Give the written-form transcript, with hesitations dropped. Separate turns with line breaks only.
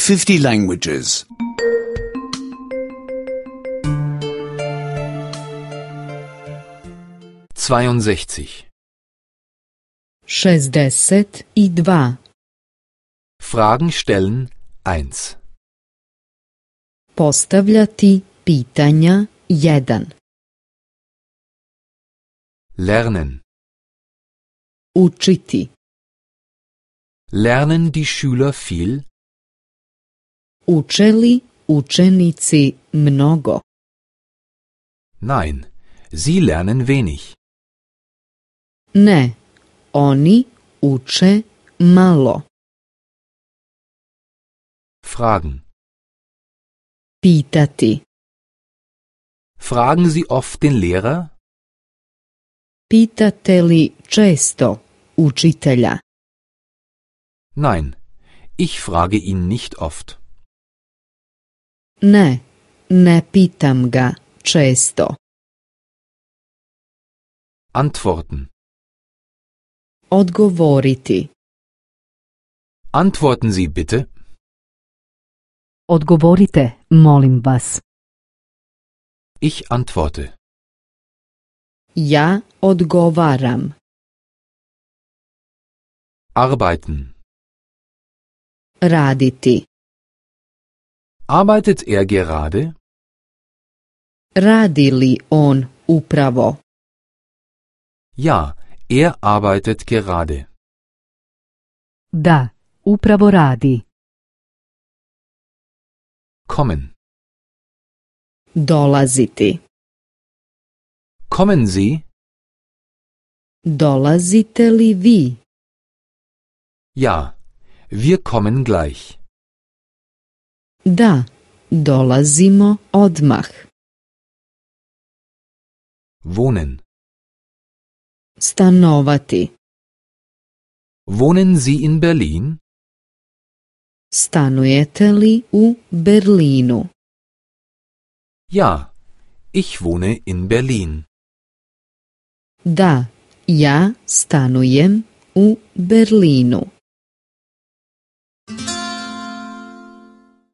50 languages.
62.
62.
Fragen stellen 1.
Postavljati pitanja 1.
Lernen.
Učiti.
Lernen die Schüler viel?
Uče li učenici mnogo?
Nein, sie lernen wenig.
Ne, oni uče malo.
Fragen.
Pitati.
Fragen Sie oft den Lehrer?
Pitate li često učitelja?
Nein, ich frage ihn nicht oft.
Ne, ne pitam ga često.
Antworten.
Odgovoriti.
Antworten Sie bitte.
Odgovorite, molim vas.
Ich antworte.
Ja odgovaram.
Arbeiten.
Raditi.
Arbeitet er gerade?
Radi li on upravo?
Ja, er arbeitet gerade.
Da, upravo radi.
Kommen.
Dolaziti.
Kommen Sie?
Dolazite li vi?
Ja, wir kommen gleich.
Da, dolazimo odmah.
Wohnen.
Stanovati.
Wohnen Sie in Berlin?
Stanujete li u Berlinu?
Ja, ich wohne in Berlin.
Da, ja stanujem u Berlinu.